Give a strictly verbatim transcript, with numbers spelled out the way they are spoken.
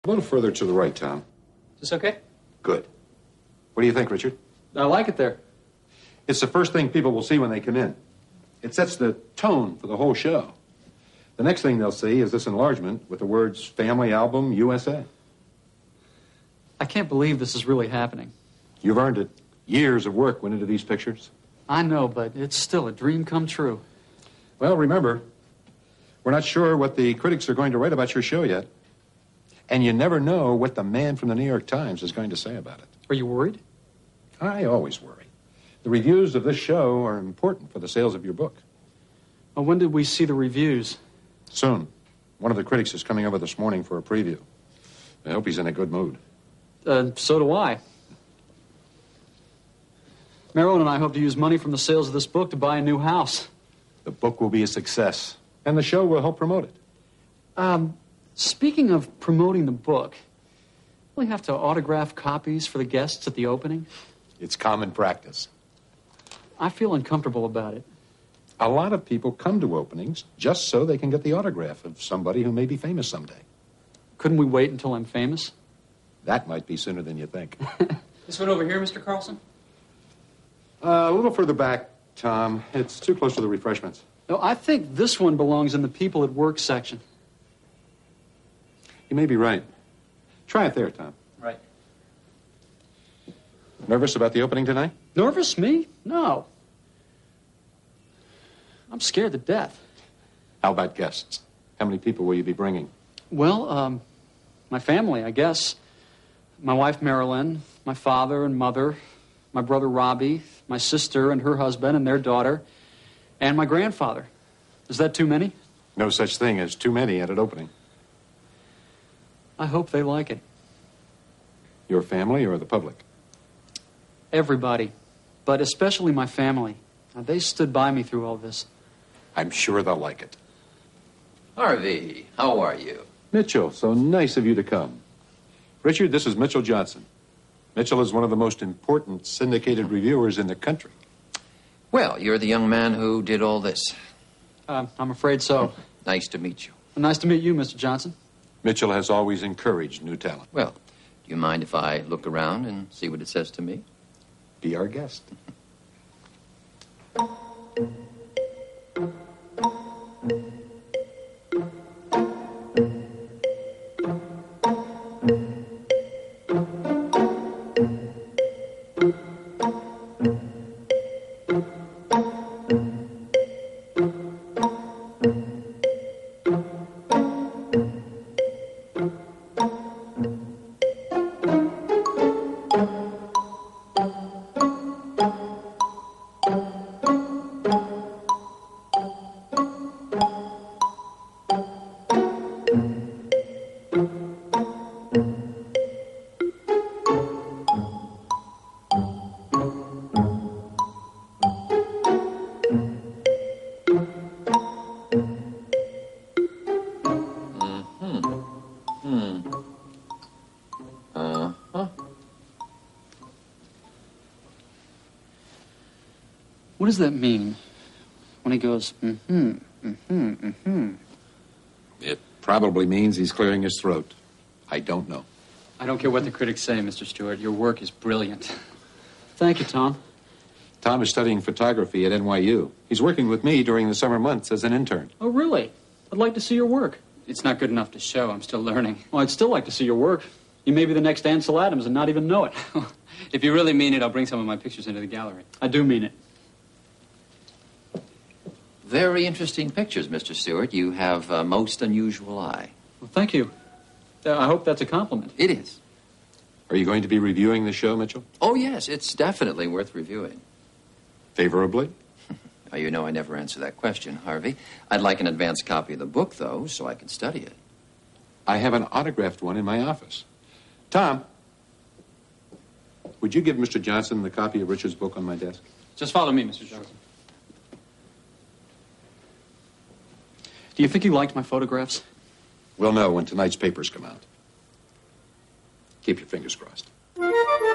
little further to the right, Tom. Is this okay? Good. What do you think, Richard? I like it there. It's the first thing people will see when they come in. It sets the tone for the whole show. The next thing they'll see is this enlargement with the words Family Album U S A. I can't believe this is really happening. You've earned it. Years of work went into these pictures. I know, but it's still a dream come true. Well, remember, we're not sure what the critics are going to write about your show yet. And you never know what the man from the New York Times is going to say about it. Are you worried? I always worry. The reviews of this show are important for the sales of your book. Well, when did we see the reviews? Soon. One of the critics is coming over this morning for a preview. I hope he's in a good mood. Uh, so do I. Marilyn and I hope to use money from the sales of this book to buy a new house. The book will be a success, and the show will help promote it. Um, speaking of promoting the book, will we have to autograph copies for the guests at the opening? It's common practice. I feel uncomfortable about it. A lot of people come to openings just so they can get the autograph of somebody who may be famous someday. Couldn't we wait until I'm famous? That might be sooner than you think. This one over here, Mister Carlson? Uh, a little further back, Tom. It's too close to the refreshments. No, I think this one belongs in the people at work section. You may be right. Try it there, Tom. Right. Nervous about the opening tonight? Nervous, me? No. I'm scared to death. How about guests? How many people will you be bringing? Well, um, my family, I guess. My wife, Marilyn, my father and mother, my brother, Robbie, my sister and her husband and their daughter, and my grandfather. Is that too many? No such thing as too many at an opening. I hope they like it. Your family or the public? Everybody, but especially my family. Now, they stood by me through all this. I'm sure they'll like it. Harvey, how are you? Mitchell, so nice of you to come. Richard, this is Mitchell Johnson. Mitchell is one of the most important syndicated reviewers in the country. Well, you're the young man who did all this. Uh, I'm afraid so. Nice to meet you. Nice to meet you, Mister Johnson. Mitchell has always encouraged new talent. Well, do you mind if I look around and see what it says to me? Be our guest. What does that mean when he goes, mm-hmm, mm-hmm, mm-hmm? It probably means he's clearing his throat. I don't know. I don't care what the critics say, Mister Stewart. Your work is brilliant. Thank you, Tom. Tom is studying photography at N Y U. He's working with me during the summer months as an intern. Oh, really? I'd like to see your work. It's not good enough to show. I'm still learning. Well, I'd still like to see your work. You may be the next Ansel Adams and not even know it. If you really mean it, I'll bring some of my pictures into the gallery. I do mean it. Very interesting pictures, Mister Stewart. You have a most unusual eye. Well, thank you. Uh, I hope that's a compliment. It is. Are you going to be reviewing the show, Mitchell? Oh, yes. It's definitely worth reviewing. Favorably? Oh, you know I never answer that question, Harvey. I'd like an advance copy of the book, though, so I can study it. I have an autographed one in my office. Tom, would you give Mister Johnson the copy of Richard's book on my desk? Just follow me, Mister Johnson. Do you think he liked my photographs? We'll know when tonight's papers come out. Keep your fingers crossed.